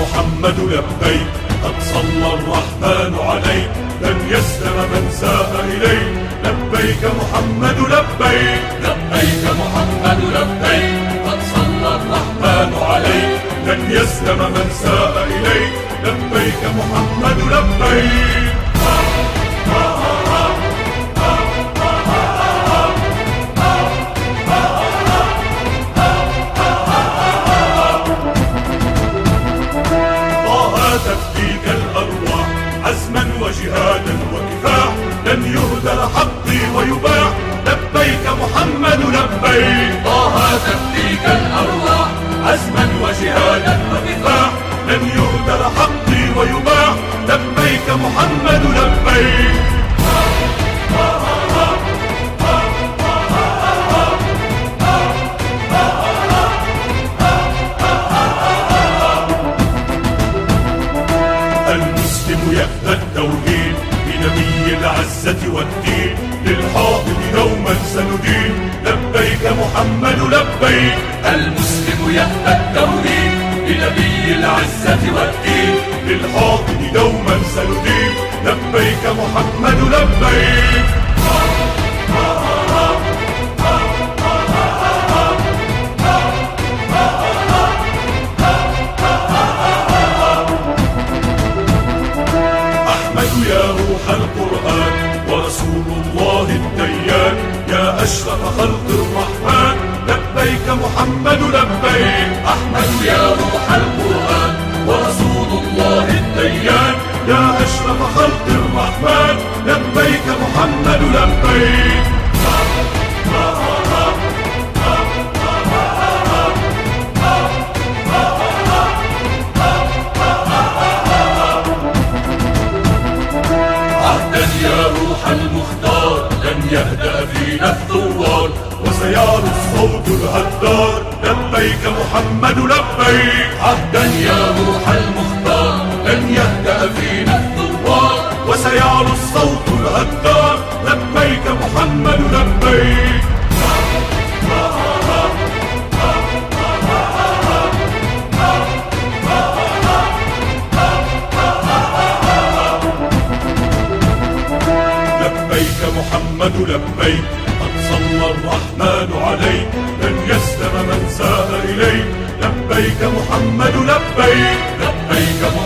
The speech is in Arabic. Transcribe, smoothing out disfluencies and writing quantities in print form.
محمد لبيك، قد صلى الرحمن عليك، لن يسلم من ساء إليك. لبيك محمد لبيك، لبيك محمد لبيك، قد صلى الرحمن عليك، لن يسلم من ساء إليك. لبيك محمد لبيك. تفديك الأرواح عزما وجهادا وكفاح، لن يهدر حقي ويباع. لبيك محمد لبيك. طه تفديك الأرواح عزما وجهادا وكفاح، لن يهدر حقي ويباع. لبيك محمد لبيك. المسلم يهدى التوحيد بنبي العزة والدين، للحاضر دوما سندين. لبيك محمد لبيك. المسلم يهدى التوحيد بنبي العزة والدين، للحاضر دوما سندين. لبيك محمد لبيك. يا روح القرآن ورسول الله الديان، يا أشرف خلق الرحمن. لبيك محمد لبيك. أحمد يا روح القرآن ورسول الله الديان، يا أشرف خلق الرحمن. لبيك محمد لبيك. يا روح المختار لن يهدأ فينا الثوار، وسيعلو الصوت الهدار. لبيك محمد لبيك. عهدا يا روح المختار لن يهدأ فينا الثوار، وسيعلو الصوت الهدار. لبيك محمد لبيك. لبيك محمد لبيك، قد صلى الرحمن عليك، لن يسلم من ساء إليك. لبيك محمد لبيك. لبيك